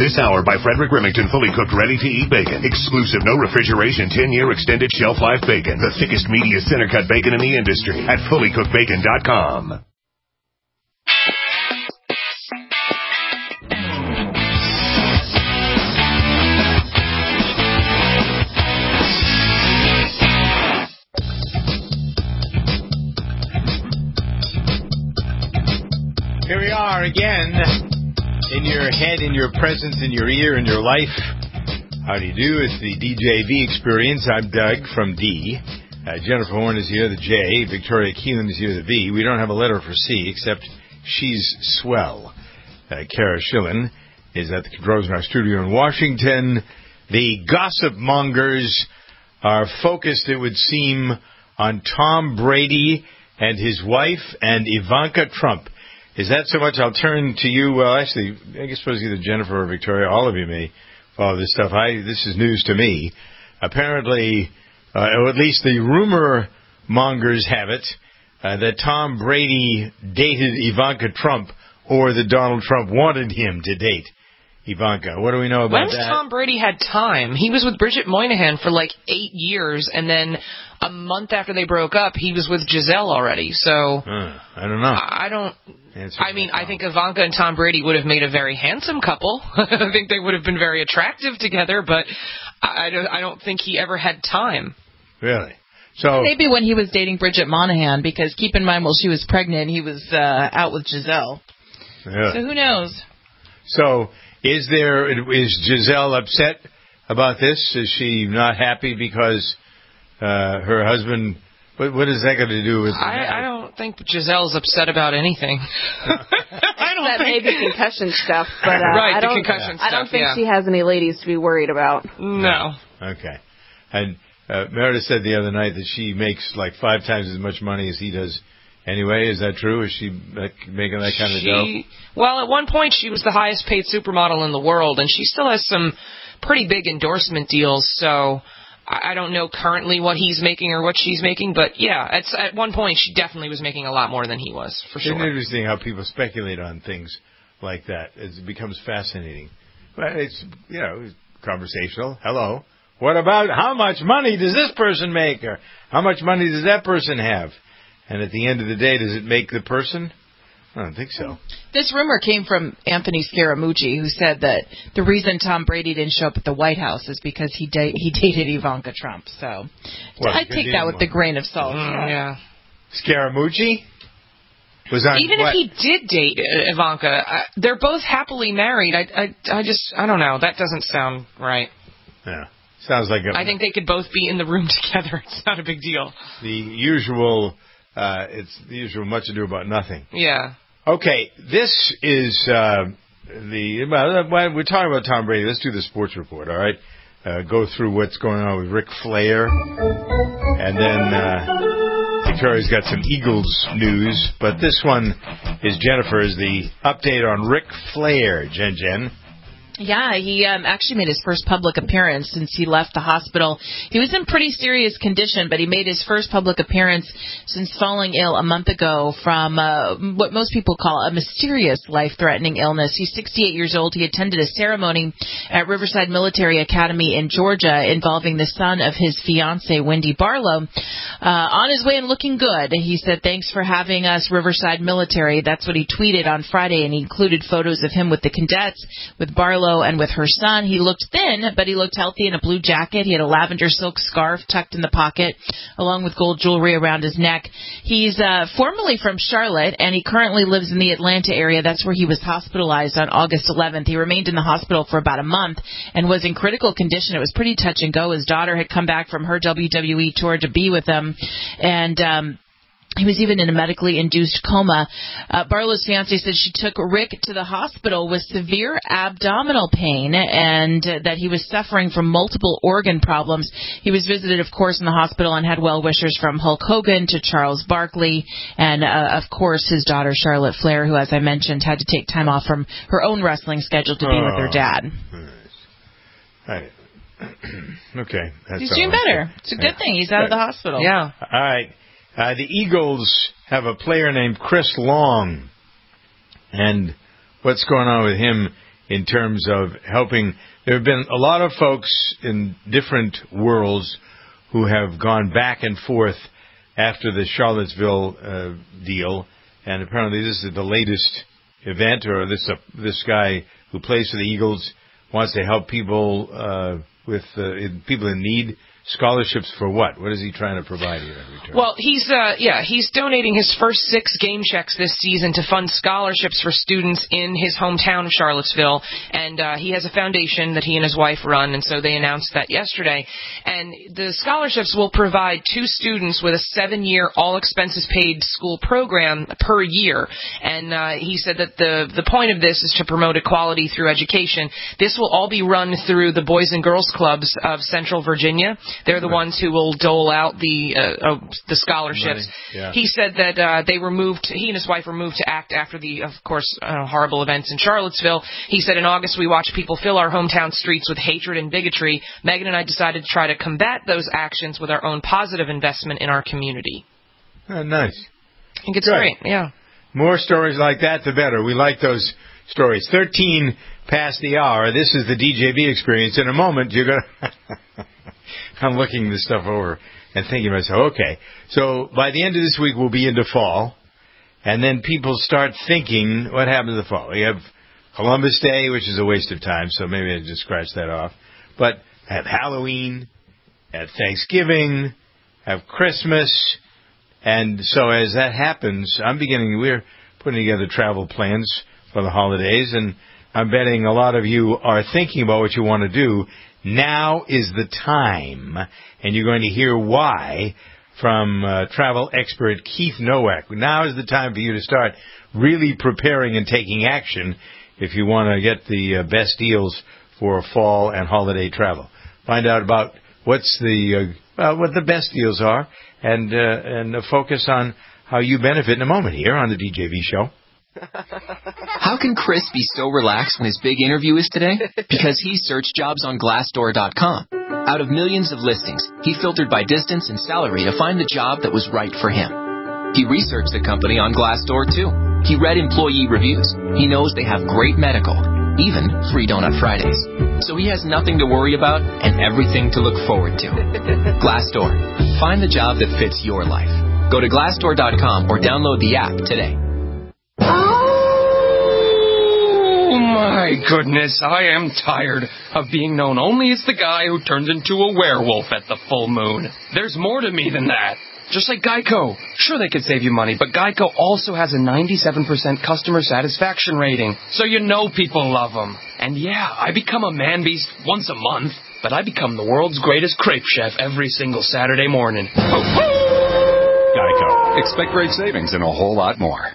This hour by Frederick Remington, fully cooked, ready-to-eat bacon. Exclusive, no refrigeration, 10-year extended shelf life bacon. The thickest, meatiest, center-cut bacon in the industry at fullycookedbacon.com. Here we are again, in your head, in your presence, in your ear, in your life. How do you do? It's the DJV experience. I'm Doug from D. Jennifer Horn is here, the J. Victoria Keelan is here, the V. We don't have a letter for C, except she's swell. Kara Schillen is at the controls in our studio in Washington. The gossip mongers are focused, it would seem, on Tom Brady and his wife and Ivanka Trump. Is that so much? I'll turn to you. Well, actually, I suppose either Jennifer or Victoria, all of you may follow this stuff. This is news to me. Apparently, or at least the rumor mongers have it, that Tom Brady dated Ivanka Trump, or that Donald Trump wanted him to date Ivanka. What do we know about that? When Tom Brady had time? He was with Bridget Moynihan for like 8 years, and then a month after they broke up, he was with Giselle already. So I don't know. I think Ivanka and Tom Brady would have made a very handsome couple. I think they would have been very attractive together, but I don't think he ever had time. Really? So maybe when he was dating Bridget Moynihan, because keep in mind, while she was pregnant, he was out with Giselle. Yeah. So who knows? So is Giselle upset about this? Is she not happy because her husband? What is that got to do with? I don't think Giselle's upset about anything. I don't think maybe concussion stuff, but right, the concussion stuff. I don't think she has any ladies to be worried about. No. Okay. And Meredith said the other night that she makes like 5 times as much money as he does. Anyway, is that true? Is she making that kind of dough? Well, at one point she was the highest paid supermodel in the world, and she still has some pretty big endorsement deals, so I don't know currently what he's making or what she's making, but yeah, at one point she definitely was making a lot more than he was, for sure. It's interesting how people speculate on things like that. It becomes fascinating. But it's, conversational. Hello. What about how much money does this person make, or how much money does that person have? And at the end of the day, does it make the person? I don't think so. This rumor came from Anthony Scaramucci, who said that the reason Tom Brady didn't show up at the White House is because he dated Ivanka Trump. So I take that with a grain of salt. Yeah. Scaramucci? Even if he did date Ivanka, they're both happily married. I don't know. That doesn't sound right. Yeah. Sounds like I think they could both be in the room together. It's not a big deal. The usual... it's the usual much ado about nothing. Yeah. Okay, this is we're talking about Tom Brady. Let's do the sports report, all right? Go through what's going on with Ric Flair. And then Victoria's got some Eagles news. But this one is Jennifer's, the update on Ric Flair, Jen. Yeah, he actually made his first public appearance since he left the hospital. He was in pretty serious condition, but he made his first public appearance since falling ill a month ago from what most people call a mysterious life-threatening illness. He's 68 years old. He attended a ceremony at Riverside Military Academy in Georgia involving the son of his fiancée, Wendy Barlow. On his way and looking good, he said, "Thanks for having us, Riverside Military." That's what he tweeted on Friday, and he included photos of him with the cadets, with Barlow, and with her son. He looked thin, but he looked healthy in a blue jacket. He had a lavender silk scarf tucked in the pocket, along with gold jewelry around his neck. He's formerly from Charlotte, and he currently lives in the Atlanta area. That's where he was hospitalized on August 11th. He remained in the hospital for about a month and was in critical condition. It was pretty touch and go. His daughter had come back from her WWE tour to be with him, and he was even in a medically induced coma. Barlow's fiancée said she took Rick to the hospital with severe abdominal pain and that he was suffering from multiple organ problems. He was visited, of course, in the hospital and had well-wishers from Hulk Hogan to Charles Barkley and, of course, his daughter Charlotte Flair, who, as I mentioned, had to take time off from her own wrestling schedule to be with her dad. Right. Okay. He's doing better. It's a good thing. He's out of the hospital. Yeah. All right. The Eagles have a player named Chris Long, and what's going on with him in terms of helping. There have been a lot of folks in different worlds who have gone back and forth after the Charlottesville deal, and apparently this is the latest event, or this guy who plays for the Eagles wants to help people with people in need. Scholarships for what? What is he trying to provide here in return? Well, he's donating his first 6 game checks this season to fund scholarships for students in his hometown of Charlottesville, and he has a foundation that he and his wife run, and so they announced that yesterday. And the scholarships will provide 2 students with a 7-year all-expenses-paid school program per year, and he said that the point of this is to promote equality through education. This will all be run through the Boys and Girls Clubs of Central Virginia. They're the ones who will dole out the scholarships. Yeah. He said that he and his wife were moved to act after the, of course, horrible events in Charlottesville. He said, in August we watched people fill our hometown streets with hatred and bigotry. Megan and I decided to try to combat those actions with our own positive investment in our community. Oh, nice. I think it's great, yeah. More stories like that, the better. We like those stories. 13 past the hour. This is the DJV experience. In a moment, you're going to... I'm looking this stuff over and thinking to myself, okay, so by the end of this week we'll be into fall, and then people start thinking, what happened to the fall? We have Columbus Day, which is a waste of time, so maybe I just scratch that off. But have Halloween, have Thanksgiving, have Christmas, and so as that happens, we're putting together travel plans for the holidays, and I'm betting a lot of you are thinking about what you want to do. Now is the time, and you're going to hear why from travel expert Keith Nowak. Now is the time for you to start really preparing and taking action if you want to get the best deals for fall and holiday travel. Find out about what the best deals are, and focus on how you benefit in a moment here on the DJV Show. How can Chris be so relaxed when his big interview is today? Because he searched jobs on Glassdoor.com. Out of millions of listings, he filtered by distance and salary to find the job that was right for him. He researched the company on Glassdoor, too. He read employee reviews. He knows they have great medical, even free Donut Fridays. So he has nothing to worry about and everything to look forward to. Glassdoor. Find the job that fits your life. Go to Glassdoor.com or download the app today. Oh, my goodness, I am tired of being known only as the guy who turns into a werewolf at the full moon. There's more to me than that. Just like Geico. Sure, they could save you money, but Geico also has a 97% customer satisfaction rating, so you know people love them. And yeah, I become a man beast once a month, but I become the world's greatest crepe chef every single Saturday morning. Geico. Expect great savings and a whole lot more.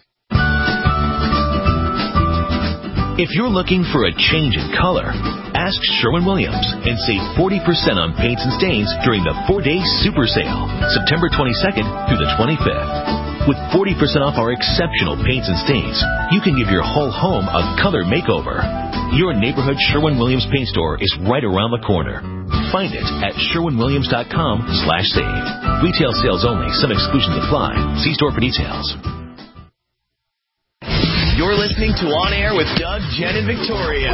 If you're looking for a change in color, ask Sherwin-Williams and save 40% on paints and stains during the 4-day super sale, September 22nd through the 25th. With 40% off our exceptional paints and stains, you can give your whole home a color makeover. Your neighborhood Sherwin-Williams paint store is right around the corner. Find it at sherwinwilliams.com/save. Retail sales only. Some exclusions apply. See store for details. You're listening to On Air with Doug, Jen, and Victoria.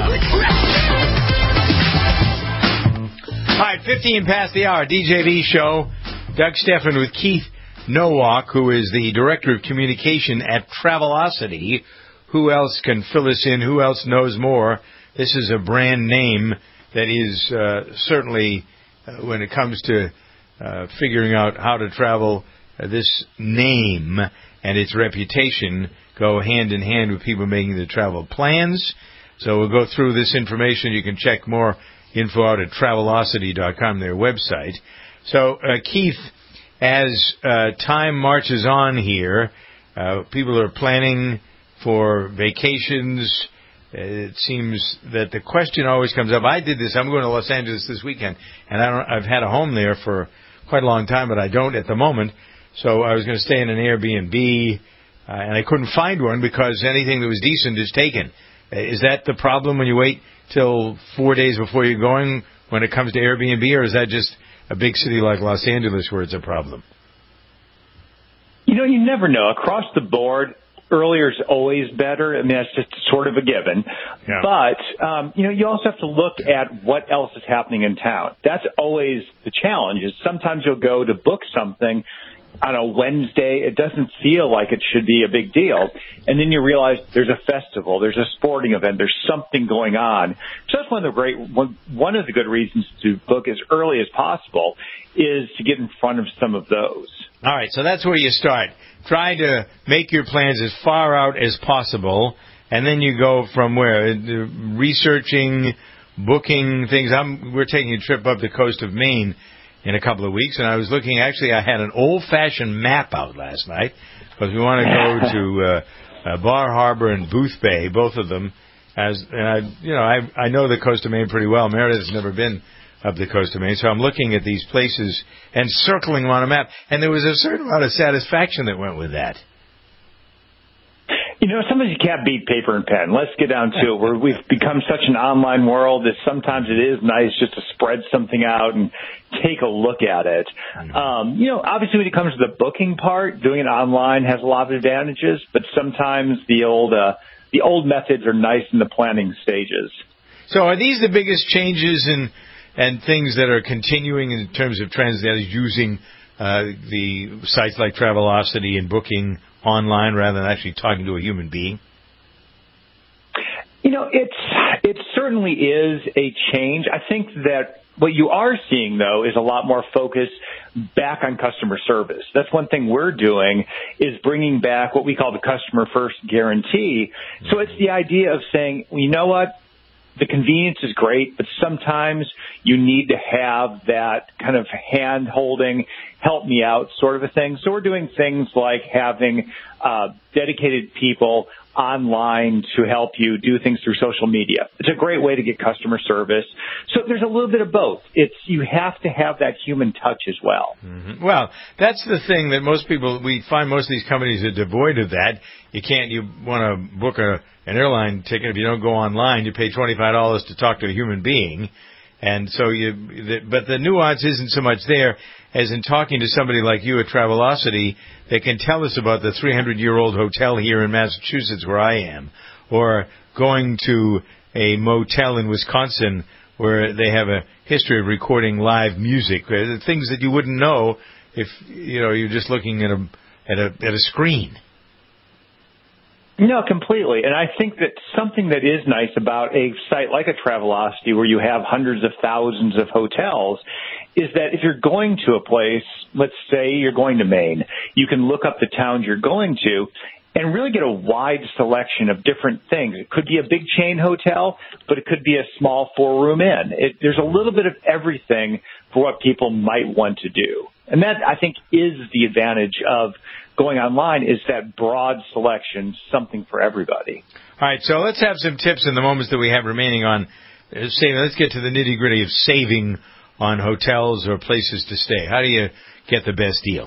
All right, 15 past the hour, DJV Show. Doug Stephan with Keith Nowak, who is the Director of Communication at Travelocity. Who else can fill us in? Who else knows more? This is a brand name that is certainly, when it comes to figuring out how to travel, this name and its reputation go hand in hand with people making the travel plans. So we'll go through this information. You can check more info out at Travelocity.com, their website. So, Keith, as time marches on here, people are planning for vacations. It seems that the question always comes up. I did this. I'm going to Los Angeles this weekend, and I've had a home there for quite a long time, but I don't at the moment. So I was going to stay in an Airbnb, and I couldn't find one because anything that was decent is taken. Is that the problem when you wait till 4 days before you're going when it comes to Airbnb, or is that just a big city like Los Angeles where it's a problem? You know, you never know. Across the board, earlier is always better. I mean, that's just sort of a given. Yeah. But, you also have to look at what else is happening in town. That's always the challenge, is sometimes you'll go to book something on a Wednesday. It doesn't feel like it should be a big deal. And then you realize there's a festival, there's a sporting event, there's something going on. So that's one of the good reasons to book as early as possible is to get in front of some of those. All right, so that's where you start. Try to make your plans as far out as possible, and then you go from where? Researching, booking things. We're taking a trip up the coast of Maine in a couple of weeks, and I was looking. Actually, I had an old-fashioned map out last night because we want to go to Bar Harbor and Booth Bay, both of them. I know the coast of Maine pretty well. Meredith's never been up the coast of Maine, so I'm looking at these places and circling them on a map, and there was a certain amount of satisfaction that went with that. Sometimes you can't beat paper and pen. Let's get down to it, where we've become such an online world that sometimes it is nice just to spread something out and take a look at it. Obviously when it comes to the booking part, doing it online has a lot of advantages, but sometimes the old methods are nice in the planning stages. So are these the biggest changes and things that are continuing in terms of trends, that is using the sites like Travelocity and booking online rather than actually talking to a human being? It certainly is a change. I think that what you are seeing, though, is a lot more focus back on customer service. That's one thing we're doing, is bringing back what we call the customer first guarantee. So it's the idea of saying, well, you know what? The convenience is great, but sometimes you need to have that kind of hand-holding, help me out sort of a thing. So we're doing things like having dedicated people online to help you do things through social media. It's a great way to get customer service. So there's a little bit of both. You have to have that human touch as well. Mm-hmm. Well, that's the thing that we find most of these companies are devoid of that. You want to book an airline ticket. If you don't go online, you pay $25 to talk to a human being. And so but the nuance isn't so much there as in talking to somebody like you at Travelocity that can tell us about the 300-year-old hotel here in Massachusetts where I am, or going to a motel in Wisconsin where they have a history of recording live music, things that you wouldn't know if you're just looking at a screen. No, completely. And I think that something that is nice about a site like a Travelocity where you have hundreds of thousands of hotels is that if you're going to a place, let's say you're going to Maine, you can look up the towns you're going to and really get a wide selection of different things. It could be a big chain hotel, but it could be a small 4-room inn. There's a little bit of everything for what people might want to do. And that, I think, is the advantage of going online, is that broad selection, something for everybody. All right, so let's have some tips in the moments that we have remaining on saving. Let's get to the nitty-gritty of saving on hotels or places to stay. How do you get the best deal?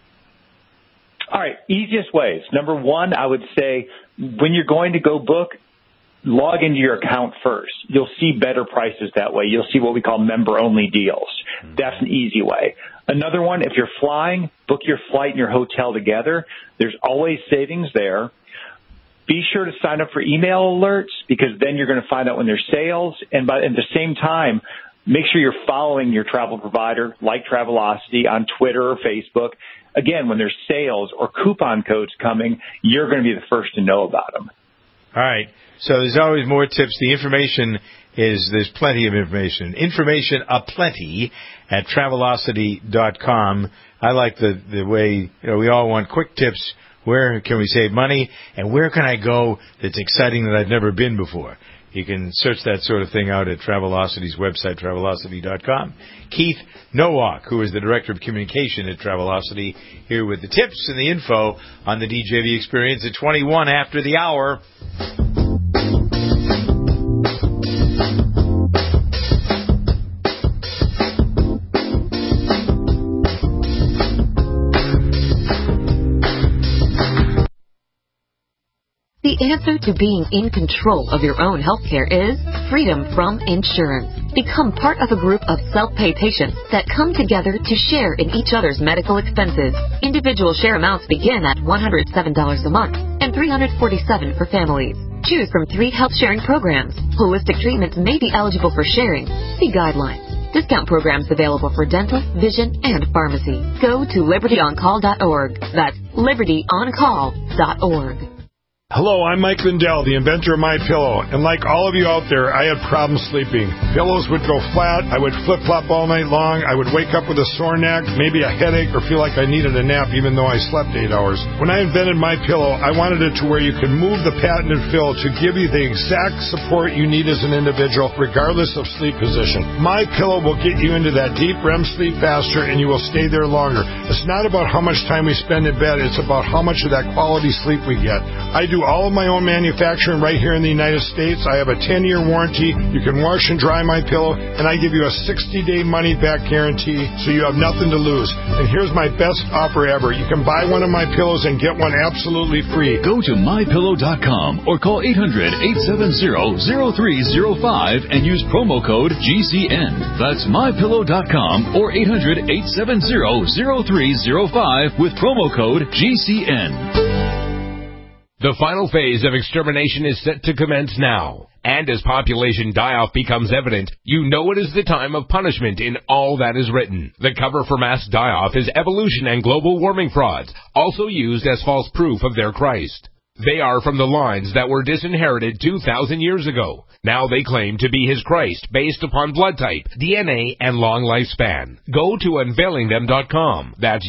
All right, easiest ways. Number one, I would say when you're going to go book, log into your account first. You'll see better prices that way. You'll see what we call member-only deals. That's an easy way. Another one, if you're flying, book your flight and your hotel together. There's always savings there. Be sure to sign up for email alerts, because then you're going to find out when there's sales. And at the same time, make sure you're following your travel provider, like Travelocity, on Twitter or Facebook. Again, when there's sales or coupon codes coming, you're going to be the first to know about them. All right. So there's always more tips. The information there's plenty of information. Information aplenty at Travelocity.com. I like the way, we all want quick tips. Where can we save money? And where can I go that's exciting that I've never been before? You can search that sort of thing out at Travelocity's website, Travelocity.com. Keith Nowak, who is the Director of Communication at Travelocity, here with the tips and the info on the DJV experience at 21 after the hour. The answer to being in control of your own healthcare is freedom from insurance. Become part of a group of self-pay patients that come together to share in each other's medical expenses. Individual share amounts begin at $107 a month and $347 for families. Choose from 3 health-sharing programs. Holistic treatments may be eligible for sharing. See guidelines. Discount programs available for dental, vision, and pharmacy. Go to libertyoncall.org. That's libertyoncall.org. Hello, I'm Mike Lindell, the inventor of MyPillow, and like all of you out there, I had problems sleeping. Pillows would go flat, I would flip-flop all night long, I would wake up with a sore neck, maybe a headache, or feel like I needed a nap even though I slept 8 hours. When I invented MyPillow, I wanted it to where you could move the patented fill to give you the exact support you need as an individual, regardless of sleep position. MyPillow will get you into that deep REM sleep faster, and you will stay there longer. It's not about how much time we spend in bed, it's about how much of that quality sleep we get. I do all of my own manufacturing right here in the United States. I have a 10-year warranty. You can wash and dry MyPillow, and I give you a 60-day money-back guarantee, so you have nothing to lose. And here's my best offer ever. You can buy one of my pillows and get one absolutely free. Go to MyPillow.com or call 800-870-0305 and use promo code GCN. That's MyPillow.com or 800-870-0305 with promo code GCN. The final phase of extermination is set to commence now. And as population die-off becomes evident, you know it is the time of punishment in all that is written. The cover for mass die-off is evolution and global warming frauds, also used as false proof of their Christ. They are from the lines that were disinherited 2,000 years ago. Now they claim to be his Christ based upon blood type, DNA, and long lifespan. Go to unveilingthem.com. That's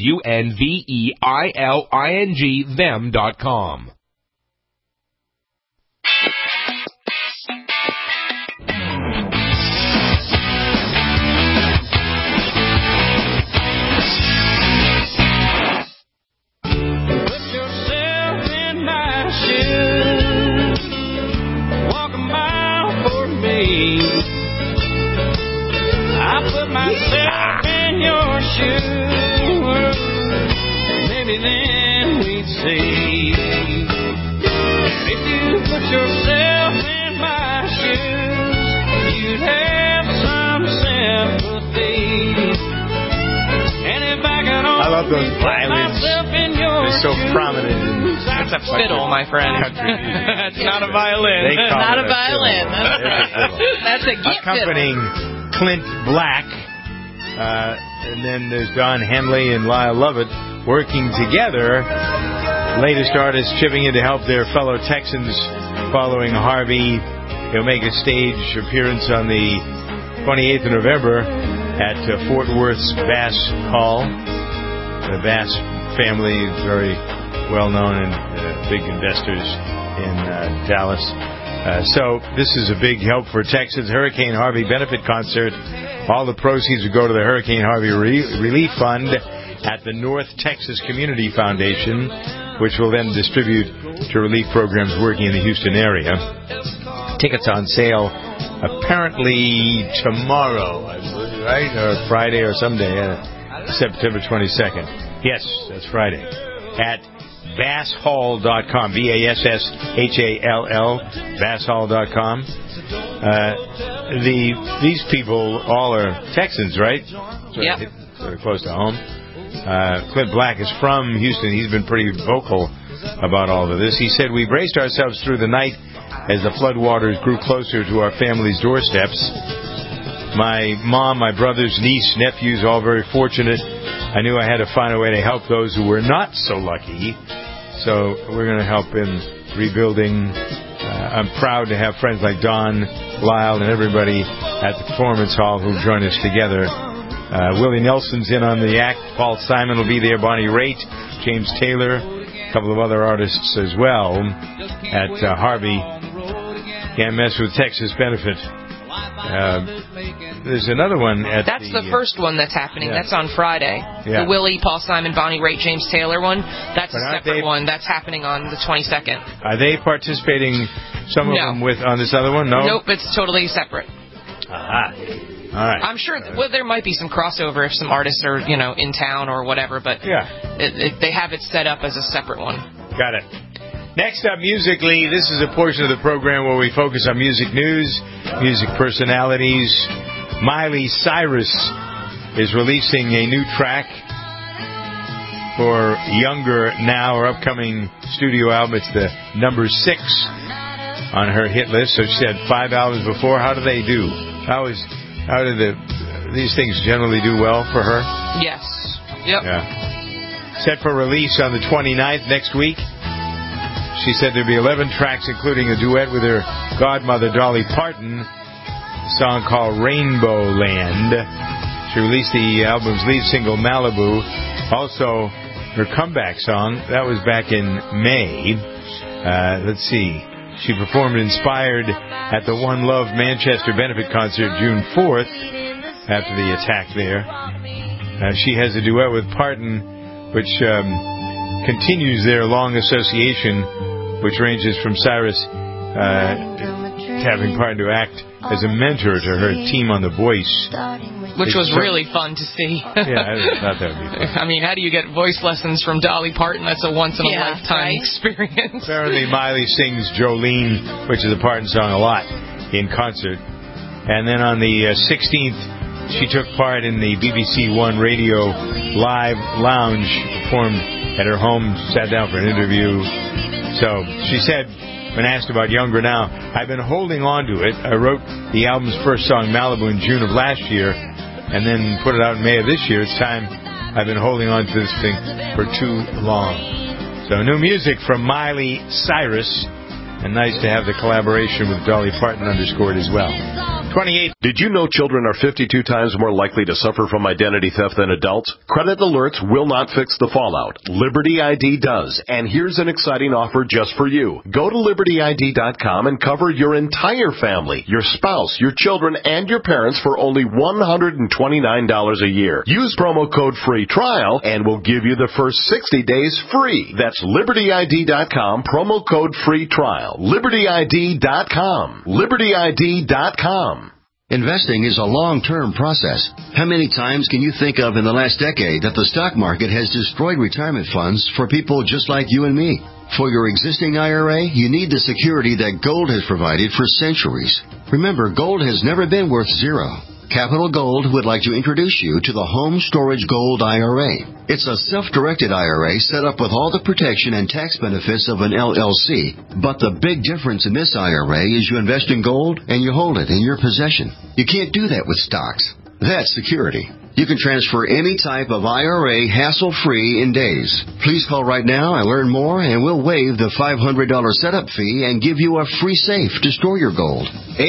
UNVEILING them.com. I put myself in your shoes. Maybe then we'd see. If you put yourself in my shoes, you'd have some sympathy. And if I could I love those violins. They're so prominent. That's a fiddle, my friend. That's not a violin. Not a violin. That's a gift accompanying Clint Black. And then there's Don Henley and Lyle Lovett working together. Latest artists chipping in to help their fellow Texans following Harvey. He'll make a stage appearance on the 28th of November at Fort Worth's Bass Hall. The Bass family is very well known and big investors in Dallas. So this is a big help for Texans. Hurricane Harvey benefit concert. All the proceeds will go to the Hurricane Harvey Relief Fund at the North Texas Community Foundation, which will then distribute to relief programs working in the Houston area. Tickets on sale apparently tomorrow, I believe, right? Or Friday or someday, September 22nd. Yes, that's Friday. At BassHall.com, BASSHALL, BassHall.com. These people all are Texans, right? Yeah. Sort of close to home. Clint Black is from Houston. He's been pretty vocal about all of this. He said, "We braced ourselves through the night as the floodwaters grew closer to our family's doorsteps. My mom, my brothers, niece, nephews, all very fortunate. I knew I had to find a way to help those who were not so lucky. So we're going to help in rebuilding. I'm proud to have friends like Don, Lyle, and everybody at the Performance Hall who join us together. Willie Nelson's in on the act. Paul Simon will be there. Bonnie Raitt, James Taylor, a couple of other artists as well at Harvey. Can't mess with Texas benefit. There's another one at That's the first one that's happening. Yeah. That's on Friday. Yeah. The Willie, Paul Simon, Bonnie Raitt, James Taylor one. That's But a aren't separate they- one. That's happening on the 22nd. Are they participating, some of No. them, on this other one? No? Nope, it's totally separate. Aha. All right. I'm sure there might be some crossover if some artists are, in town or whatever, but they have it set up as a separate one. Got it. Next up, musically, this is a portion of the program where we focus on music news, music personalities, Miley Cyrus is releasing a new track for Younger Now, her upcoming studio album. It's the number 6 on her hit list. So she had 5 albums before. How do they do? How do these things generally do well for her? Yes. Yep. Yeah. Set for release on the 29th next week. She said there'd be 11 tracks, including a duet with her godmother, Dolly Parton, a song called Rainbow Land. She released the album's lead single, Malibu. Also, her comeback song, that was back in May. Let's see. She performed Inspired at the One Love Manchester benefit concert June 4th after the attack there. She has a duet with Parton, which continues their long association, which ranges from Cyrus having Parton to act as a mentor to her team on The Voice. Which was really fun to see. Yeah, I thought that would be fun. I mean, how do you get voice lessons from Dolly Parton? That's a once-in-a-lifetime experience. Apparently, Miley sings Jolene, which is a Parton song, a lot in concert. And then on the 16th, she took part in the BBC One Radio Live Lounge, performed at her home, sat down for an interview. So she said, when asked about Younger Now, I've been holding on to it. I wrote the album's first song, Malibu, in June of last year, and then put it out in May of this year. It's time. I've been holding on to this thing for too long. So new music from Miley Cyrus, and nice to have the collaboration with Dolly Parton underscored as well. 28. Did you know children are 52 times more likely to suffer from identity theft than adults? Credit alerts will not fix the fallout. Liberty ID does. And here's an exciting offer just for you. Go to LibertyID.com and cover your entire family, your spouse, your children, and your parents for only $129 a year. Use promo code FREE TRIAL and we'll give you the first 60 days free. That's LibertyID.com, promo code FREE TRIAL. LibertyID.com. LibertyID.com. Investing is a long-term process. How many times can you think of in the last decade that the stock market has destroyed retirement funds for people just like you and me? For your existing IRA, you need the security that gold has provided for centuries. Remember, gold has never been worth zero. Capital Gold would like to introduce you to the Home Storage Gold IRA. It's a self-directed IRA set up with all the protection and tax benefits of an LLC. But the big difference in this IRA is you invest in gold and you hold it in your possession. You can't do that with stocks. That's security. You can transfer any type of IRA hassle-free in days. Please call right now and learn more, and we'll waive the $500 setup fee and give you a free safe to store your gold.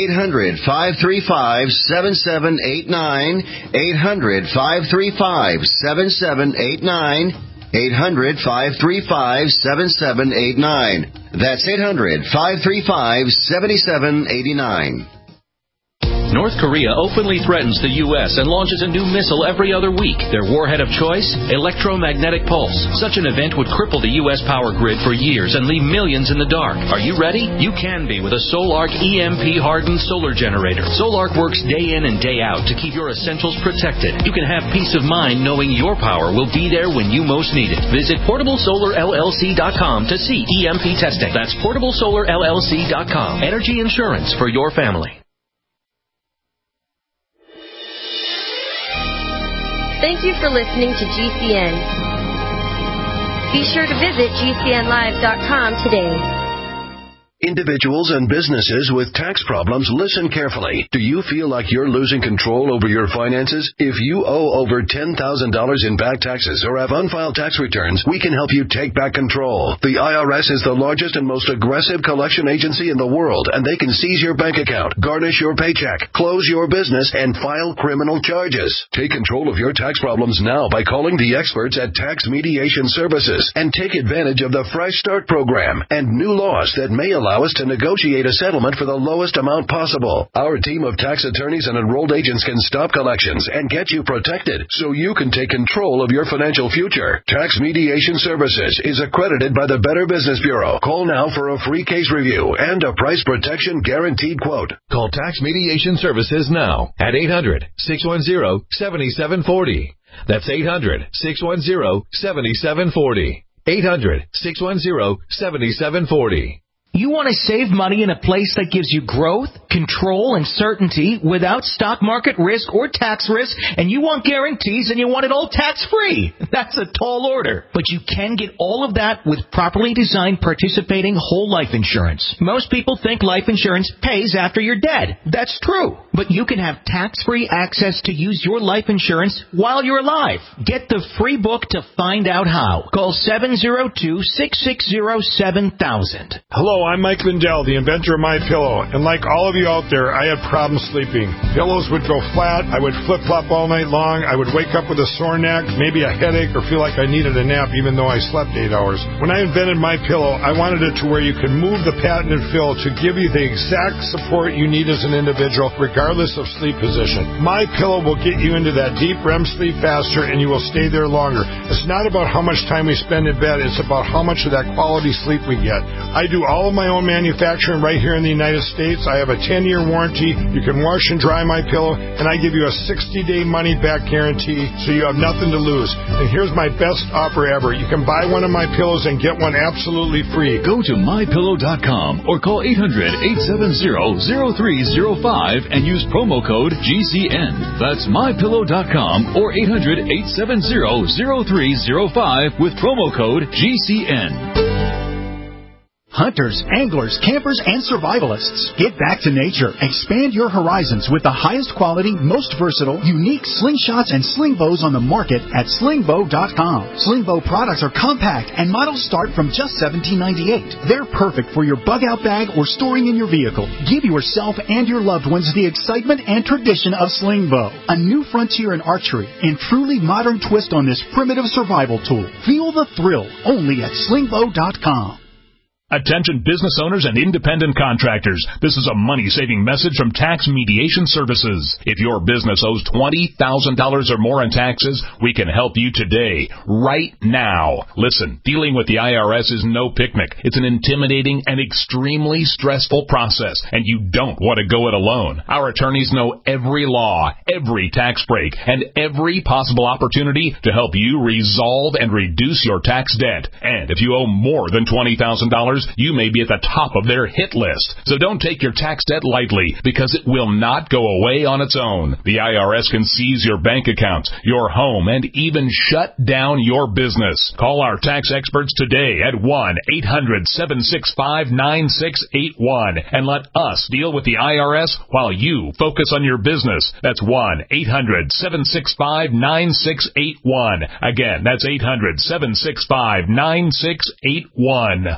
800-535-7789. 800-535-7789. 800-535-7789. That's 800-535-7789. North Korea openly threatens the U.S. and launches a new missile every other week. Their warhead of choice? Electromagnetic pulse. Such an event would cripple the U.S. power grid for years and leave millions in the dark. Are you ready? You can be with a Solarc EMP-hardened solar generator. Solarc works day in and day out to keep your essentials protected. You can have peace of mind knowing your power will be there when you most need it. Visit PortableSolarLLC.com to see EMP testing. That's PortableSolarLLC.com. Energy insurance for your family. Thank you for listening to GCN. Be sure to visit GCNlive.com today. Individuals and businesses with tax problems, listen carefully. Do you feel like you're losing control over your finances? If you owe over $10,000 in back taxes or have unfiled tax returns, we can help you take back control. The IRS is the largest and most aggressive collection agency in the world, and they can seize your bank account, garnish your paycheck, close your business, and file criminal charges. Take control of your tax problems now by calling the experts at Tax Mediation Services and take advantage of the Fresh Start program and new laws that may allow us to negotiate a settlement for the lowest amount possible. Our team of tax attorneys and enrolled agents can stop collections and get you protected so you can take control of your financial future. Tax Mediation Services is accredited by the Better Business Bureau. Call now for a free case review and a price protection guaranteed quote. Call Tax Mediation Services now at 800-610-7740. That's 800-610-7740. 800-610-7740. You want to save money in a place that gives you growth, control, and certainty without stock market risk or tax risk, and you want guarantees and you want it all tax-free. That's a tall order. But you can get all of that with properly designed participating whole life insurance. Most people think life insurance pays after you're dead. That's true. But you can have tax-free access to use your life insurance while you're alive. Get the free book to find out how. Call 702-660-7000. Hello, I'm Mike Lindell, the inventor of MyPillow, and like all of you out there, I had problems sleeping. Pillows would go flat, I would flip-flop all night long, I would wake up with a sore neck, maybe a headache, or feel like I needed a nap even though I slept 8 hours. When I invented MyPillow, I wanted it to where you could move the patented fill to give you the exact support you need as an individual, regardless of sleep position. MyPillow will get you into that deep REM sleep faster, and you will stay there longer. It's not about how much time we spend in bed, it's about how much of that quality sleep we get. I do all of my own manufacturing right here in the United States. I have a 10-year warranty. You can wash and dry MyPillow, and I give you a 60-day money-back guarantee, so you have nothing to lose. And here's my best offer ever. You can buy one of my pillows and get one absolutely free. Go to MyPillow.com or call 800-870-0305 and use promo code GCN. That's MyPillow.com or 800-870-0305 with promo code GCN. Hunters, anglers, campers, and survivalists. Get back to nature. Expand your horizons with the highest quality, most versatile, unique slingshots and sling bows on the market at slingbow.com. Slingbow products are compact and models start from just $17.98. They're perfect for your bug-out bag or storing in your vehicle. Give yourself and your loved ones the excitement and tradition of Slingbow, a new frontier in archery and truly modern twist on this primitive survival tool. Feel the thrill only at slingbow.com. Attention business owners and independent contractors. This is a money-saving message from Tax Mediation Services. If your business owes $20,000 or more in taxes, we can help you today, right now. Listen, dealing with the IRS is no picnic. It's an intimidating and extremely stressful process, and you don't want to go it alone. Our attorneys know every law, every tax break, and every possible opportunity to help you resolve and reduce your tax debt. And if you owe more than $20,000, you may be at the top of their hit list. So don't take your tax debt lightly, because it will not go away on its own. The IRS can seize your bank accounts, your home, and even shut down your business. Call our tax experts today at 1-800-765-9681 and let us deal with the IRS while you focus on your business. That's 1-800-765-9681. Again, that's 800-765-9681.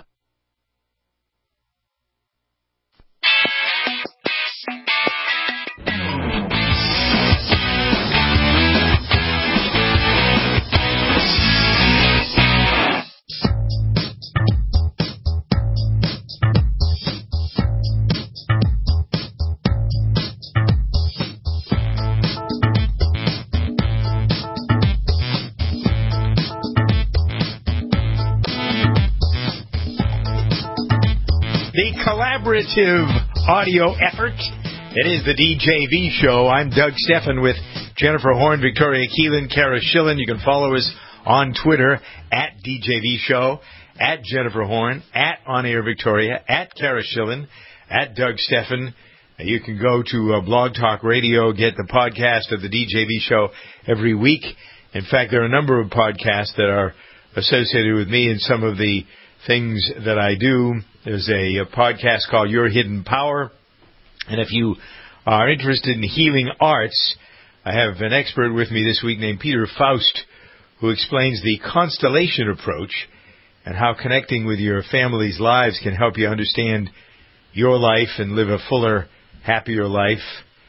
The collaborative audio effort. It is the DJV Show. I'm Doug Stephan with Jennifer Horn, Victoria Keelan, Kara Schillen. You can follow us on Twitter at DJV Show, at Jennifer Horn, at On Air Victoria, at Kara Schillen, at Doug Stephan. You can go to Blog Talk Radio, get the podcast of the DJV Show every week. In fact, there are a number of podcasts that are associated with me and some of the things that I do. There's a podcast called Your Hidden Power. And if you are interested in healing arts, I have an expert with me this week named Peter Faust, who explains the constellation approach and how connecting with your family's lives can help you understand your life and live a fuller, happier life.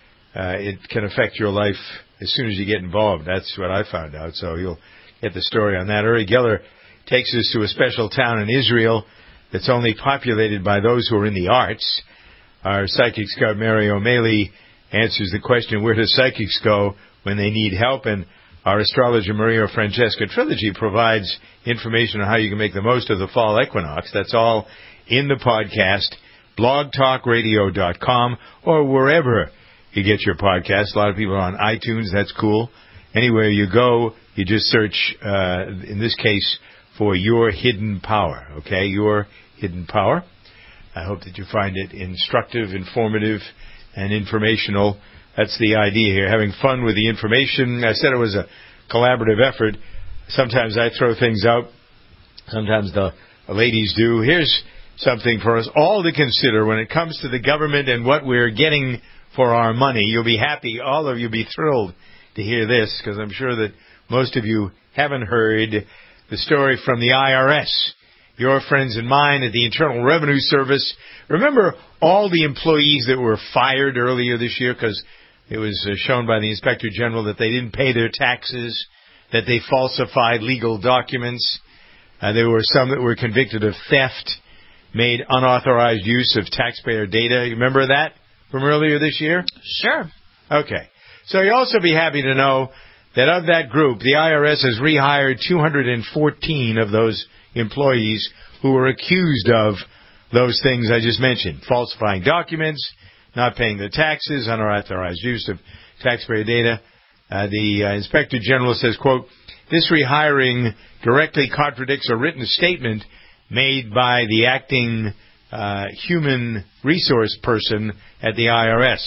It can affect your life as soon as you get involved. That's what I found out. So you'll get the story on that. Uri Geller takes us to a special town in Israel that's only populated by those who are in the arts. Our psychic scout, Mary O'Malley, answers the question, where do psychics go when they need help? And our astrologer, Maria Francesca Trilogy, provides information on how you can make the most of the fall equinox. That's all in the podcast, blogtalkradio.com, or wherever you get your podcasts. A lot of people are on iTunes. That's cool. Anywhere you go, you just search, in this case, for Your Hidden Power, okay? Your Hidden Power. I hope that you find it instructive, informative, and informational. That's the idea here, having fun with the information. I said it was a collaborative effort. Sometimes I throw things out. Sometimes the ladies do. Here's something for us all to consider when it comes to the government and what we're getting for our money. You'll be happy. All of you will be thrilled to hear this, because I'm sure that most of you haven't heard the story from the IRS. Your friends and mine at the Internal Revenue Service. Remember all the employees that were fired earlier this year because it was shown by the Inspector General that they didn't pay their taxes, that they falsified legal documents. There were some that were convicted of theft, made unauthorized use of taxpayer data. You remember that from earlier this year? Sure. Okay. So you'll also be happy to know that of that group, the IRS has rehired 214 of those employees who were accused of those things I just mentioned: falsifying documents, not paying their taxes, unauthorized use of taxpayer data. The Inspector General says, quote, "This rehiring directly contradicts a written statement made by the acting human resource person at the IRS.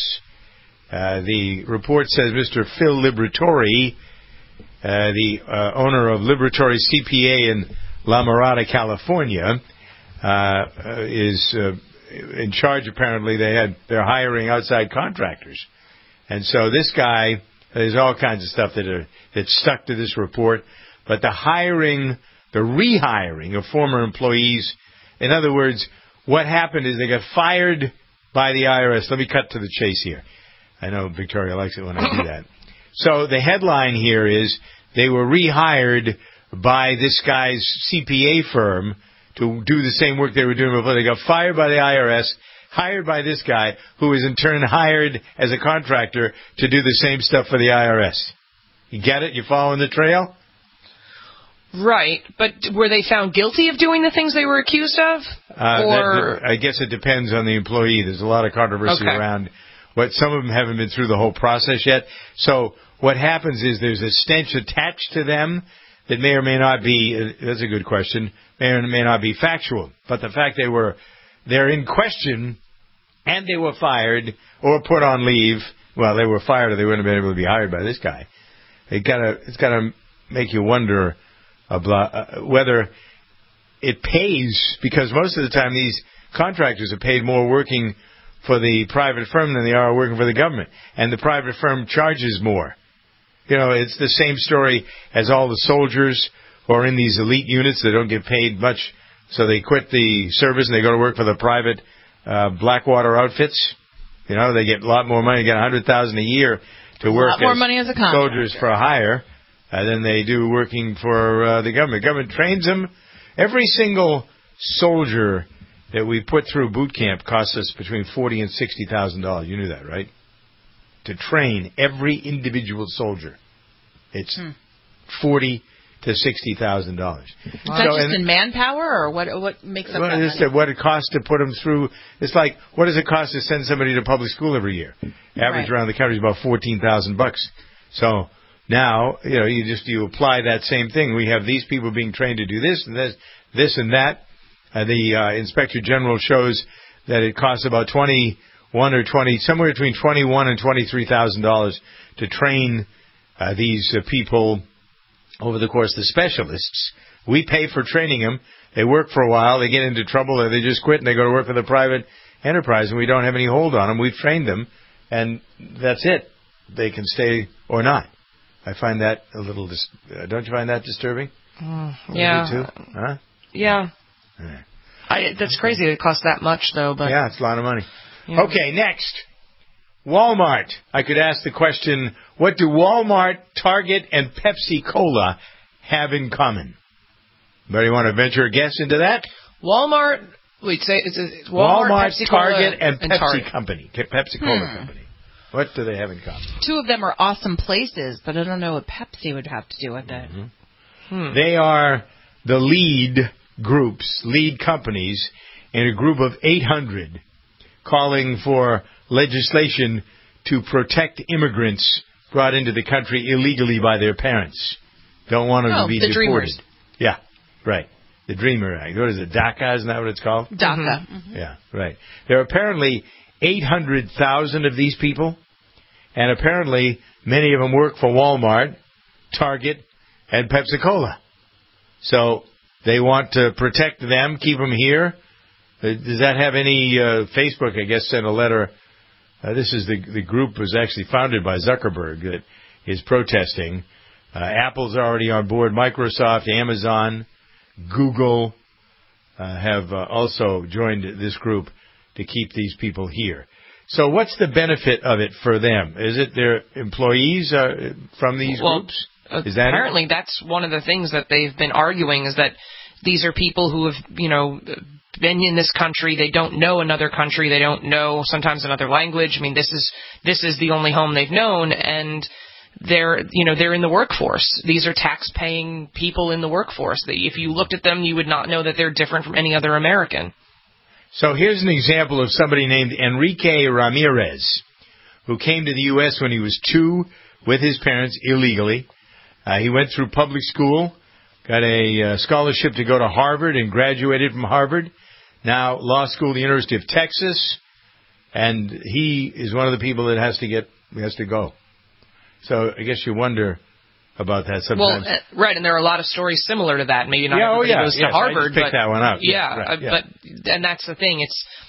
The report says Mr. Phil Liberatore, the owner of Liberatore CPA in La Mirada, California, is in charge. Apparently, they're hiring outside contractors, and so this guy. There's all kinds of stuff that's stuck to this report, but the rehiring of former employees. In other words, what happened is they got fired by the IRS. Let me cut to the chase here. I know Victoria likes it when I do that. So the headline here is they were rehired by this guy's CPA firm to do the same work they were doing before. They got fired by the IRS, hired by this guy, who was in turn hired as a contractor to do the same stuff for the IRS. You get it? You following the trail? Right, but were they found guilty of doing the things they were accused of? I guess it depends on the employee. There's a lot of controversy around what. Some of them haven't been through the whole process yet. So what happens is there's a stench attached to them that may or may not be, that's a good question, may or may not be factual. But the fact they're in question and they were fired or put on leave. Well, they were fired or they wouldn't have been able to be hired by this guy. It's gotta make you wonder about whether it pays, because most of the time these contractors are paid more working for the private firm than they are working for the government. And the private firm charges more. You know, it's the same story as all the soldiers who are in these elite units that don't get paid much, so they quit the service and they go to work for the private Blackwater outfits. You know, they get a lot more money, get $100,000 a year to work as more money as a soldiers for hire than they do working for the government. The government trains them. Every single soldier that we put through boot camp costs us between $40,000 and $60,000. You knew that, right? To train every individual soldier, it's $40,000 to $60,000. Is that just in manpower, or what makes up that money? What it costs to put them through. It's like, what does it cost to send somebody to public school every year? Average around the country is about $14,000. So now, you apply that same thing. We have these people being trained to do this and this and that. The Inspector General shows that it costs about somewhere between $21,000 and $23,000 to train these people over the course. The specialists, we pay for training them. They work for a while, they get into trouble, or they just quit and they go to work for the private enterprise, and we don't have any hold on them. We've trained them, and that's it. They can stay or not. I find that a little. Don't you find that disturbing? Yeah. You too? Huh? Yeah. That's crazy. It costs that much, though. But yeah, it's a lot of money. Yeah. Okay, next. Walmart. I could ask the question, what do Walmart, Target, and Pepsi-Cola have in common? Anybody want to venture a guess into that? Walmart, it's Walmart, Target, and Pepsi Target. Company. Pepsi-Cola Company. What do they have in common? Two of them are awesome places, but I don't know what Pepsi would have to do with it. Mm-hmm. They are the lead companies in a group of 800 calling for legislation to protect immigrants brought into the country illegally by their parents. Don't want them to be deported. Dreamers. Yeah, right. the Dreamer Act. What is it, DACA? Isn't that what it's called? DACA. Mm-hmm. Yeah, right. There are apparently 800,000 of these people, and apparently many of them work for Walmart, Target, and Pepsi-Cola. So they want to protect them, keep them here. Does that have any Facebook, I guess, sent a letter. This is the group was actually founded by Zuckerberg that is protesting. Apple's already on board. Microsoft, Amazon, Google have also joined this group to keep these people here. So what's the benefit of it for them? Is it their employees from these groups? Is that apparently that's one of the things that they've been arguing, is that these are people who have, been in this country. They don't know another country. They don't know sometimes another language. I mean, this is the only home they've known, and they're in the workforce. These are tax-paying people in the workforce. If you looked at them, you would not know that they're different from any other American. So here's an example of somebody named Enrique Ramirez, who came to the U.S. when he was 2 with his parents illegally. He went through public school, got a scholarship to go to Harvard, and graduated from Harvard. Now law school at the University of Texas, and he is one of the people that has to go. So I guess you wonder about that sometimes. Well, right, and there are a lot of stories similar to that. Maybe not everybody goes to Harvard, I just picked that one up. Yeah, right, but and that's the thing.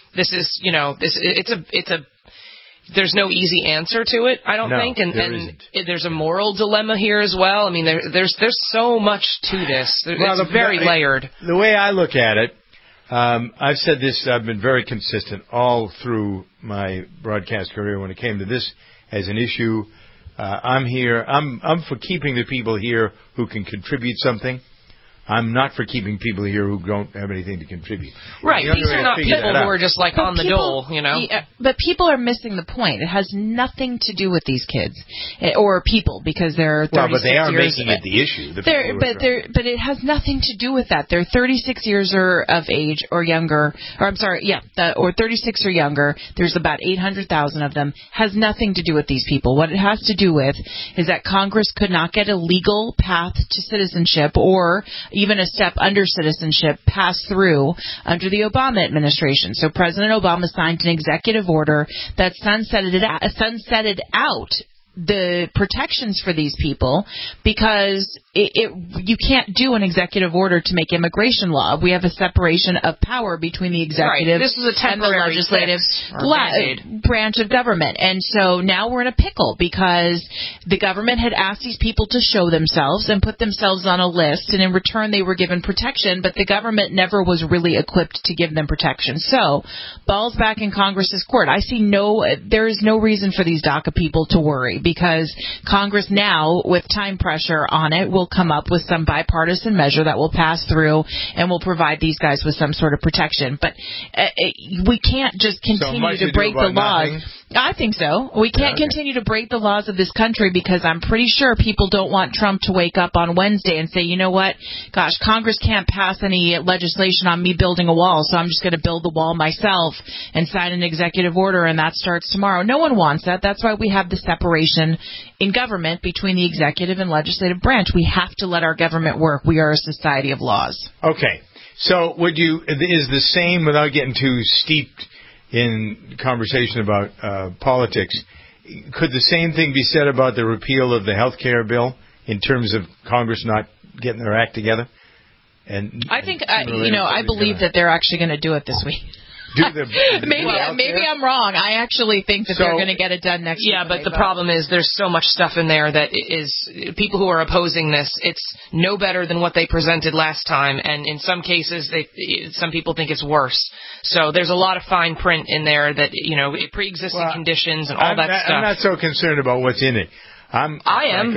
There's no easy answer to it, I don't think, and there's a moral dilemma here as well. I mean, there's so much to this. It's very layered. The way I look at it, I've said this. I've been very consistent all through my broadcast career when it came to this as an issue. I'm here. I'm for keeping the people here who can contribute something. I'm not for keeping people here who don't have anything to contribute. Right. These are not people who are just like on the dole, Yeah, but people are missing the point. It has nothing to do with these kids or people, because they're 36 but they are years, making it the issue. But it has nothing to do with that. They're 36 years of age or younger, or 36 or younger. There's about 800,000 of them. Has nothing to do with these people. What it has to do with is that Congress could not get a legal path to citizenship, or even a step under citizenship, passed through under the Obama administration. So President Obama signed an executive order that sunsetted out the protections for these people, because you can't do an executive order to make immigration law. We have a separation of power between the executive This is a and the legislative branch of government. And so now we're in a pickle, because the government had asked these people to show themselves and put themselves on a list, and in return they were given protection, but the government never was really equipped to give them protection. So, balls back in Congress's court. There is no reason for these DACA people to worry, because Congress now, with time pressure on it, will come up with some bipartisan measure that will pass through and will provide these guys with some sort of protection. But we can't just continue to break the laws. Nothing. I think so. We can't continue to break the laws of this country, because I'm pretty sure people don't want Trump to wake up on Wednesday and say, you know what, gosh, Congress can't pass any legislation on me building a wall, so I'm just going to build the wall myself and sign an executive order, and that starts tomorrow. No one wants that. That's why we have the separation in government between the executive and legislative branch. We have to let our government work. We are a society of laws. Okay. So is the same, without getting too steeped in conversation about politics, could the same thing be said about the repeal of the health care bill in terms of Congress not getting their act together? And I think, I believe that they're actually going to do it this week. Maybe I'm wrong. I actually think that they're going to get it done next week. Yeah, but the problem is there's so much stuff in there that is people who are opposing this, it's no better than what they presented last time, and in some cases some people think it's worse. So there's a lot of fine print in there that, pre-existing conditions and all that stuff. I'm not so concerned about what's in it. I am.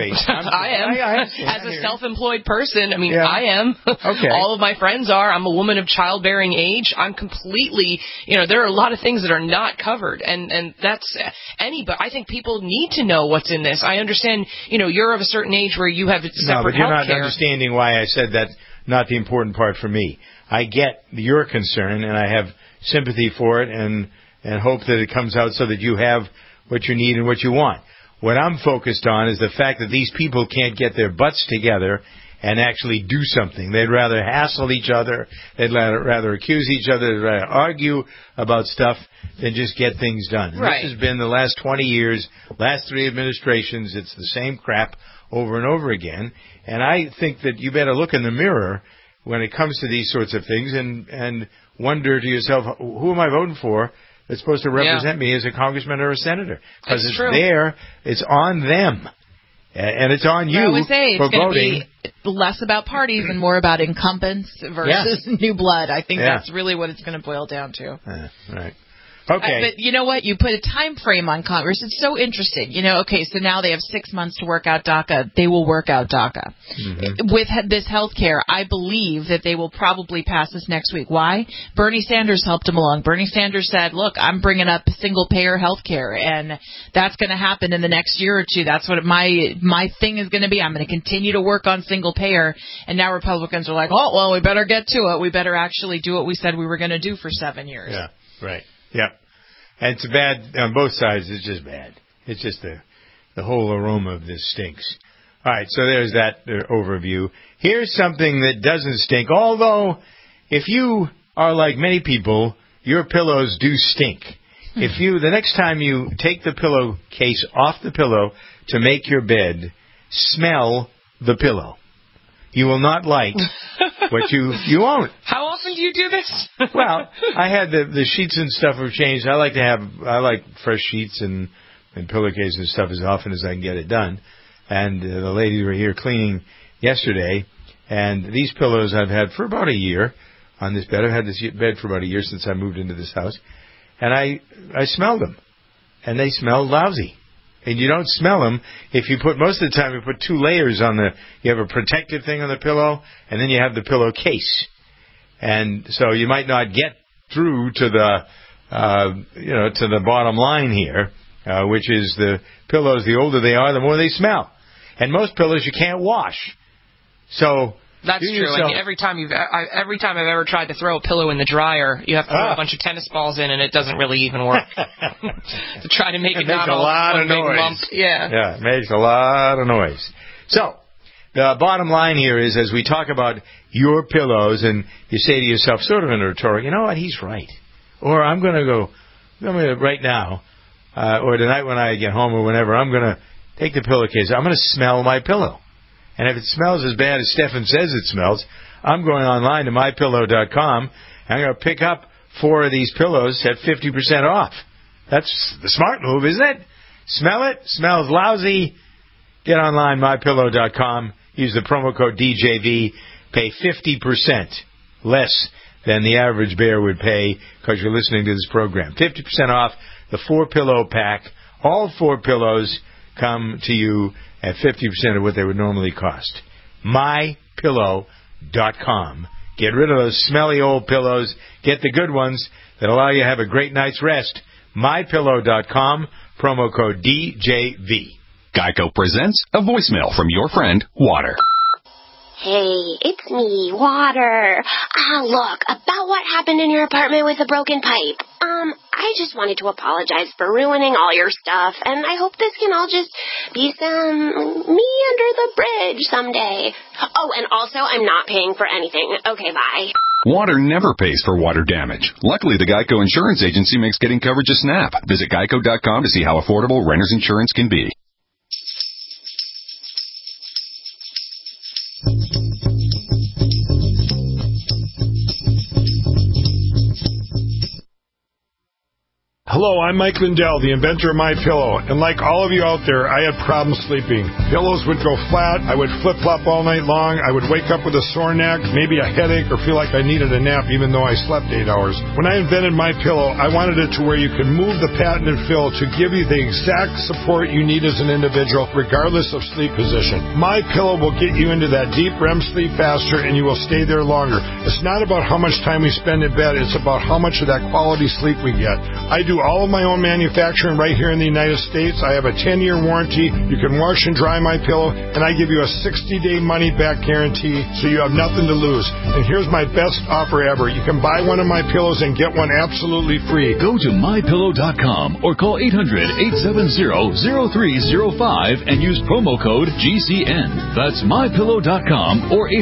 As a self-employed person, I am. Okay. All of my friends are. I'm a woman of childbearing age. I'm completely, there are a lot of things that are not covered, and that's but I think people need to know what's in this. I understand, you're of a certain age where you have separate health care. No, but you're not understanding why I said that's not the important part for me. I get your concern, and I have sympathy for it, and hope that it comes out so that you have what you need and what you want. What I'm focused on is the fact that these people can't get their butts together and actually do something. They'd rather hassle each other. They'd rather accuse each other. They'd rather argue about stuff than just get things done. Right. This has been the last 20 years, last 3 administrations. It's the same crap over and over again. And I think that you better look in the mirror when it comes to these sorts of things and wonder to yourself, who am I voting for that's supposed to represent me as a congressman or a senator? Because it's there. It's on them. And it's on you for voting. It's going to be less about parties and more about incumbents versus new blood. I think that's really what it's going to boil down to. Right. Okay. But you know what? You put a time frame on Congress. It's so interesting. So now they have 6 months to work out DACA. They will work out DACA. Mm-hmm. With this health care, I believe that they will probably pass this next week. Why? Bernie Sanders helped him along. Bernie Sanders said, look, I'm bringing up single-payer health care, and that's going to happen in the next year or two. That's what my thing is going to be. I'm going to continue to work on single-payer. And now Republicans are like, oh, well, we better get to it. We better actually do what we said we were going to do for 7 years. Yeah, right. Yeah. And it's bad on both sides. It's just bad. It's just the whole aroma of this stinks. All right, so there's that overview. Here's something that doesn't stink, although if you are like many people, your pillows do stink. If the next time you take the pillowcase off the pillow to make your bed, smell the pillow. You will not like what you own. How often do you do this? Well, I had the sheets and stuff have changed. I like fresh sheets and pillowcases and stuff as often as I can get it done. And the ladies were here cleaning yesterday, and these pillows I've had for about a year on this bed. I've had this bed for about a year since I moved into this house, and I smelled them, and they smell lousy. And you don't smell them if you most of the time you put 2 layers on you have a protective thing on the pillow, and then you have the pillowcase. And so you might not get through to the bottom line here, which is the pillows, the older they are, the more they smell. And most pillows you can't wash. So that's true. And every time I've ever tried to throw a pillow in the dryer, you have to throw a bunch of tennis balls in, and it doesn't really even work. To try to make it not all one big lump. Yeah, it makes a lot of noise. So the bottom line here is, as we talk about your pillows, and you say to yourself, sort of in a rhetoric, you know what, he's right. Or I'm going to right now, or tonight when I get home or whenever, I'm going to take the pillowcase. I'm going to smell my pillow. And if it smells as bad as Stefan says it smells, I'm going online to mypillow.com, and I'm going to pick up 4 of these pillows at 50% off. That's the smart move, isn't it? Smell it. Smells lousy. Get online, mypillow.com. Use the promo code DJV. Pay 50% less than the average bear would pay because you're listening to this program. 50% off the 4-pillow pack. All 4 pillows come to you at 50% of what they would normally cost. MyPillow.com. Get rid of those smelly old pillows. Get the good ones that allow you to have a great night's rest. MyPillow.com. Promo code DJV. Geico presents a voicemail from your friend, Water. Hey, it's me, Water. Look, about what happened in your apartment with the broken pipe. I just wanted to apologize for ruining all your stuff, and I hope this can all just be some me under the bridge someday. Oh, and also, I'm not paying for anything. Okay, bye. Water never pays for water damage. Luckily, the Geico Insurance Agency makes getting coverage a snap. Visit geico.com to see how affordable renter's insurance can be. Hello, I'm Mike Lindell, the inventor of MyPillow, and like all of you out there, I had problems sleeping. Pillows would go flat, I would flip-flop all night long, I would wake up with a sore neck, maybe a headache, or feel like I needed a nap even though I slept 8 hours. When I invented MyPillow, I wanted it to where you could move the patented fill to give you the exact support you need as an individual, regardless of sleep position. MyPillow will get you into that deep REM sleep faster, and you will stay there longer. It's not about how much time we spend in bed, it's about how much of that quality sleep we get. I do all all of my own manufacturing right here in the United States. I have a 10-year warranty. You can wash and dry my pillow, and I give you a 60-day money-back guarantee, so you have nothing to lose. And here's my best offer ever. You can buy one of my pillows and get one absolutely free. Go to mypillow.com or call 800-870-0305 and use promo code GCN. That's mypillow.com or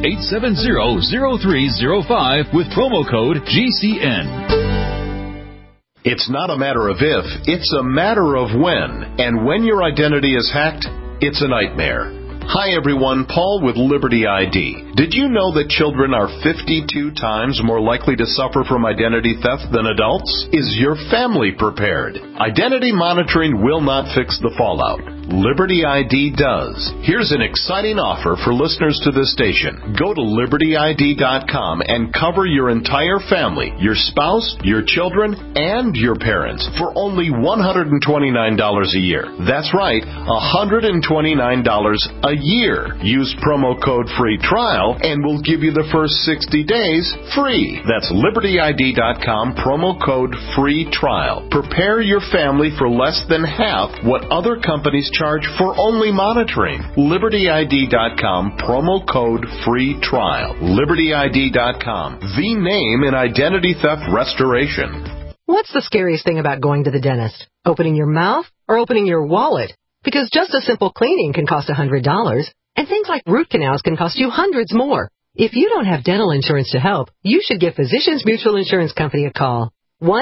800-870-0305 with promo code GCN. It's not a matter of if, it's a matter of when. And when your identity is hacked, it's a nightmare. Hi everyone, Paul with Liberty ID. Did you know that children are 52 times more likely to suffer from identity theft than adults? Is your family prepared? Identity monitoring will not fix the fallout. Liberty ID does. Here's an exciting offer for listeners to this station. Go to libertyid.com and cover your entire family, your spouse, your children, and your parents for only $129 a year. That's right, $129 a year. Use promo code free trial and we'll give you the first 60 days free. That's libertyid.com, promo code free trial. Prepare your family for less than half what other companies charge for only monitoring. libertyid.com, promo code free trial. libertyid.com, the name in identity theft restoration. What's the scariest thing about going to the dentist? Opening your mouth or opening your wallet? Because just a simple cleaning can cost $100, and things like root canals can cost you hundreds more. If you don't have dental insurance to help, you should give Physicians Mutual Insurance Company a call.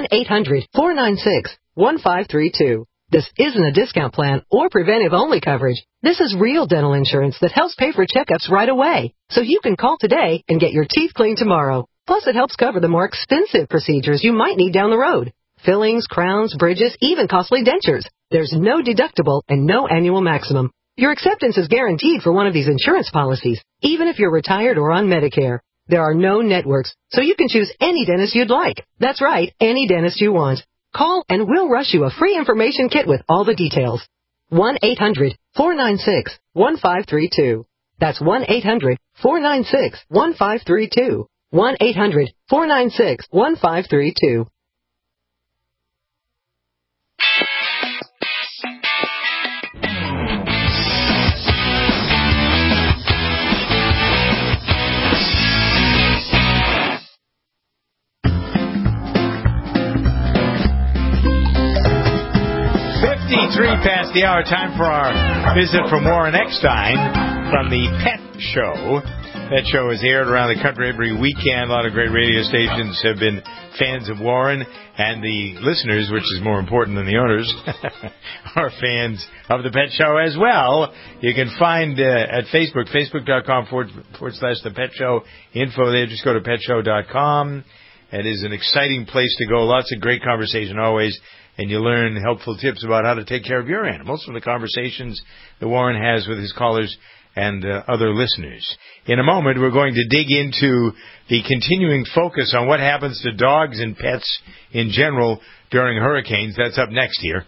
1-800-496-1532. This isn't a discount plan or preventive-only coverage. This is real dental insurance that helps pay for checkups right away. So you can call today and get your teeth cleaned tomorrow. Plus, it helps cover the more expensive procedures you might need down the road. Fillings, crowns, bridges, even costly dentures. There's no deductible and no annual maximum. Your acceptance is guaranteed for one of these insurance policies, even if you're retired or on Medicare. There are no networks, so you can choose any dentist you'd like. That's right, any dentist you want. Call and we'll rush you a free information kit with all the details. 1-800-496-1532. That's 1-800-496-1532. 1-800-496-1532. Past the hour, time for our visit from Warren Eckstein from the Pet Show. That show is aired around the country every weekend. A lot of great radio stations have been fans of Warren, and the listeners, which is more important than the owners, are fans of the Pet Show as well. You can find at Facebook, facebook.com/The Pet Show info there. Just go to petshow.com. It is an exciting place to go. Lots of great conversation always. And you learn helpful tips about how to take care of your animals from the conversations that Warren has with his callers and other listeners. In a moment, we're going to dig into the continuing focus on what happens to dogs and pets in general during hurricanes. That's up next here.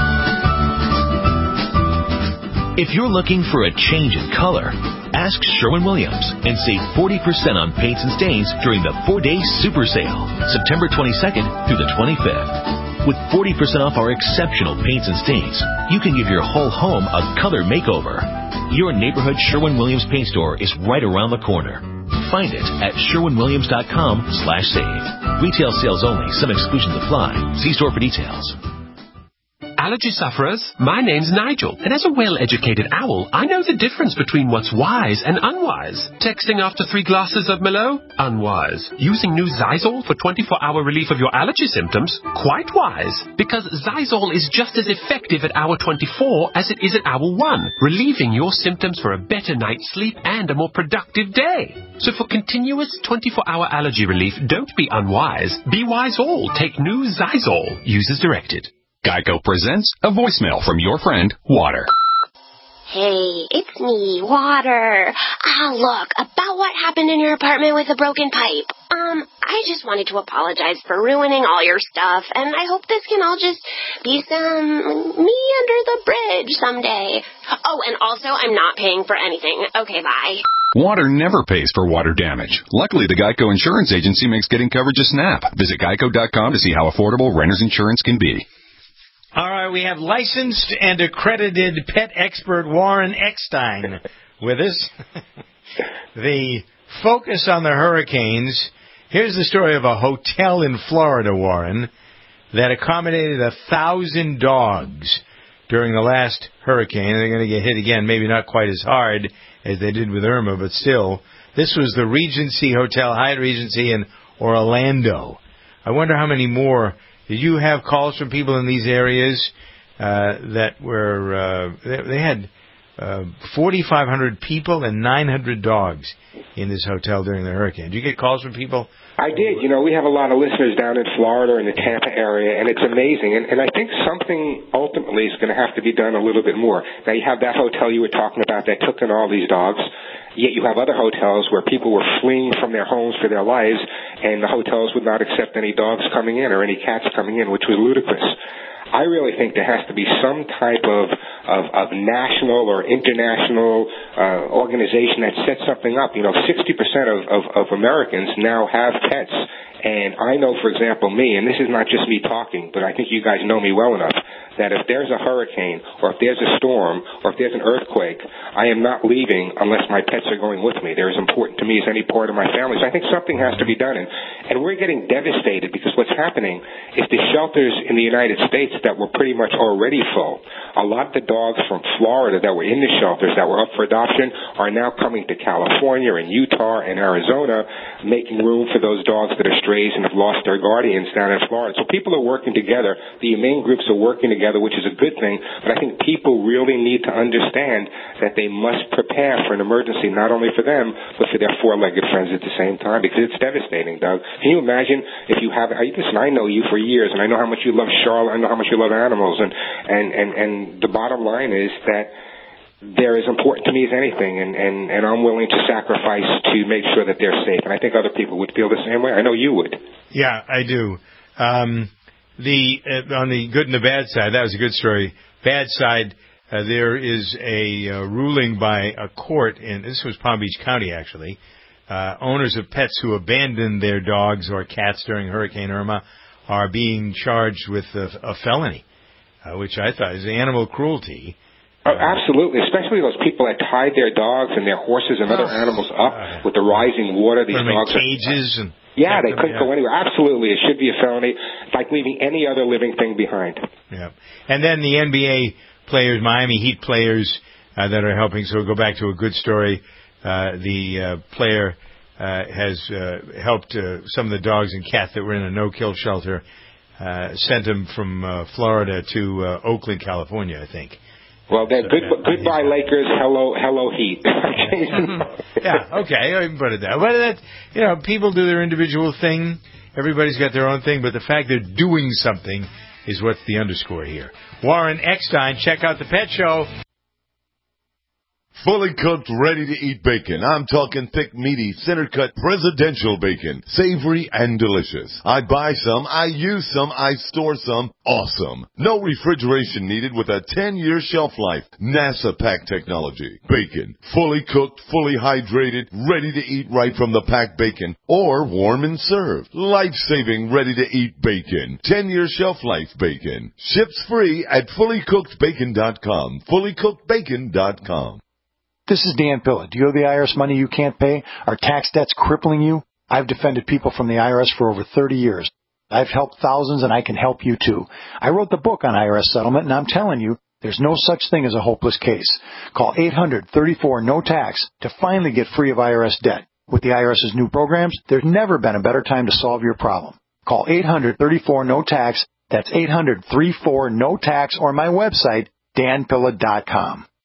If you're looking for a change in color, ask Sherwin-Williams and save 40% on paints and stains during the 4-day super sale, September 22nd through the 25th. With 40% off our exceptional paints and stains, you can give your whole home a color makeover. Your neighborhood Sherwin-Williams paint store is right around the corner. Find it at sherwinwilliams.com/save. Retail sales only. Some exclusions apply. See store for details. Allergy sufferers, my name's Nigel, and as a well-educated owl, I know the difference between what's wise and unwise. Texting after 3 glasses of Merlot? Unwise. Using new Zysol for 24-hour relief of your allergy symptoms? Quite wise, because Zysol is just as effective at hour 24 as it is at hour 1, relieving your symptoms for a better night's sleep and a more productive day. So for continuous 24-hour allergy relief, don't be unwise. Be wise all. Take new Zysol. Use as directed. Geico presents a voicemail from your friend, Water. Hey, it's me, Water. Look, about what happened in your apartment with the broken pipe. I just wanted to apologize for ruining all your stuff, and I hope this can all just be some me under the bridge someday. Oh, and also, I'm not paying for anything. Okay, bye. Water never pays for water damage. Luckily, the Geico Insurance Agency makes getting coverage a snap. Visit geico.com to see how affordable renter's insurance can be. All right, we have licensed and accredited pet expert Warren Eckstein with us. The focus on the hurricanes. Here's the story of a hotel in Florida, Warren, that accommodated 1,000 dogs during the last hurricane. They're going to get hit again, maybe not quite as hard as they did with Irma, but still. This was the Regency Hotel, Hyatt Regency in Orlando. I wonder how many more. Did you have calls from people in these areas that were, they had 4,500 people and 900 dogs in this hotel during the hurricane. Did you get calls from people? I did. You know, we have a lot of listeners down in Florida and the Tampa area, and it's amazing. And I think something ultimately is going to have to be done a little bit more. Now, you have that hotel you were talking about that took in all these dogs, yet you have other hotels where people were fleeing from their homes for their lives, and the hotels would not accept any dogs coming in or any cats coming in, which was ludicrous. I really think there has to be some type of national or international organization that sets something up. You know, 60% of Americans now have pets. And I know, for example, me, and this is not just me talking, but I think you guys know me well enough, that if there's a hurricane or if there's a storm or if there's an earthquake, I am not leaving unless my pets are going with me. They're as important to me as any part of my family. So I think something has to be done. And we're getting devastated because what's happening is the shelters in the United States that were pretty much already full, a lot of the dogs from Florida that were in the shelters that were up for adoption are now coming to California and Utah and Arizona, making room for those dogs that are strays and have lost their guardians down in Florida. So people are working together. The humane groups are working together, which is a good thing. But I think people really need to understand that they must prepare for an emergency, not only for them, but for their four-legged friends at the same time, because it's devastating, Doug. Can you imagine if you have, listen, I know you for years, and I know how much you love Charlotte, I know how much you love animals, and the bottom line is that they're as important to me as anything, and I'm willing to sacrifice to make sure that they're safe. And I think other people would feel the same way. I know you would. Yeah, I do. On the good and the bad side, that was a good story. Bad side, there is a ruling by a court, and this was Palm Beach County, actually. Owners of pets who abandon their dogs or cats during Hurricane Irma are being charged with a felony, which I thought is animal cruelty. Oh, absolutely, especially those people that tied their dogs and their horses and other animals up with the rising water. These dogs cages and they couldn't go anywhere. Absolutely, it should be a felony. It's like leaving any other living thing behind. Yeah, and then the NBA players, Miami Heat players that are helping. So we'll go back to a good story. The player has helped some of the dogs and cats that were in a no-kill shelter. Sent them from Florida to Oakland, California, I think. Well, then, goodbye, Lakers. Hello, Heat. Yeah, okay, I can put it that way. But people do their individual thing. Everybody's got their own thing, but the fact they're doing something is what's the underscore here. Warren Eckstein, check out the Pet Show. Fully cooked, ready-to-eat bacon. I'm talking thick, meaty, center-cut, presidential bacon. Savory and delicious. I buy some, I use some, I store some. Awesome. No refrigeration needed with a 10-year shelf life. NASA pack technology. Bacon. Fully cooked, fully hydrated, ready to eat right from the packed bacon. Or warm and served. Life-saving, ready-to-eat bacon. 10-year shelf life bacon. Ships free at fullycookedbacon.com. Fullycookedbacon.com. This is Dan Pilla. Do you owe the IRS money you can't pay? Are tax debts crippling you? I've defended people from the IRS for over 30 years. I've helped thousands, and I can help you too. I wrote the book on IRS settlement, and I'm telling you, there's no such thing as a hopeless case. Call 800-34-NO-TAX to finally get free of IRS debt. With the IRS's new programs, there's never been a better time to solve your problem. Call 800-34-NO-TAX. That's 800-34-NO-TAX, or my website, danpilla.com.